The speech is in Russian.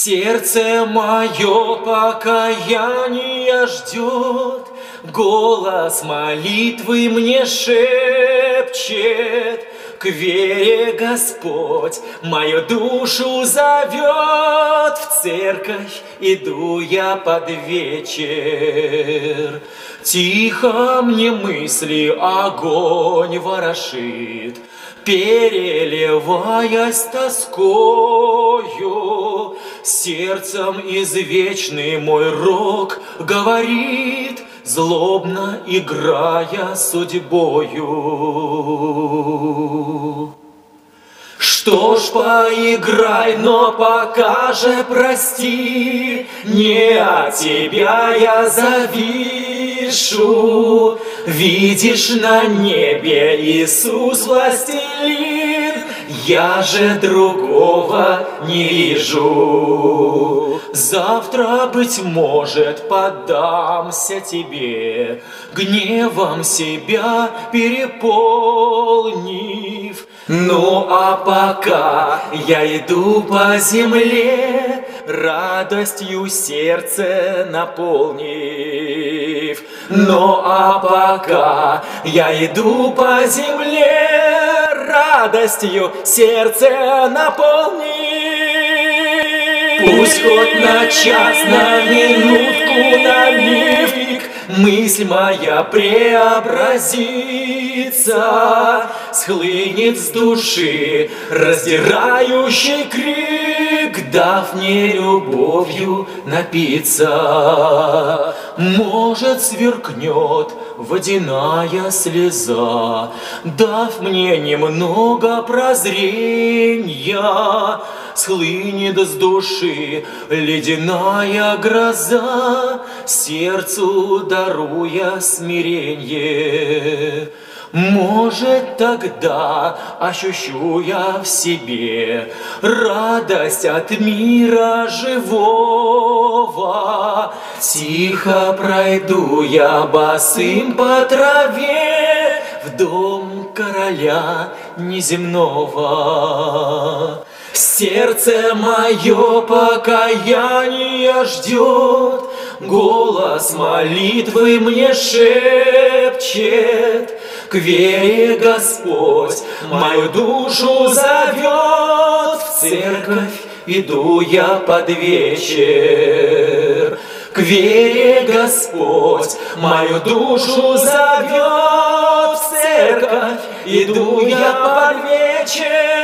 Сердце мое покаяния ждет, голос молитвы мне шепчет. К вере Господь мою душу зовет, в церковь иду я под вечер. Тихо мне мысли огонь ворошит, переливаясь тоскою. Сердцем извечный мой рок говорит, злобно играя судьбою. Что ж, поиграй, но пока же прости, не от тебя я завишу. Видишь на небе Иисус властелин, я же другого не вижу. Завтра, быть может, поддамся тебе, гневом себя переполнив. Ну а пока я иду по земле, радостью сердце наполнив. Ну а пока я иду по земле, радостью сердце наполнив. Пусть хоть на час, на минутку, на миг мысль моя преобразится, схлынет с души раздирающий крик, дав мне любовью напиться. Может, сверкнет водяная слеза, дав мне немного прозрения. Схлынет с души ледяная гроза, сердцу даруя смиренье. Может, тогда ощущу я в себе радость от мира живого. Тихо пройду я босым по траве в дом короля неземного. Сердце мое покаяние ждет, голос молитвы мне шепчет. К вере Господь мою душу зовет, в церковь иду я под вечер. К вере Господь мою душу зовет, в церковь иду я под вечер.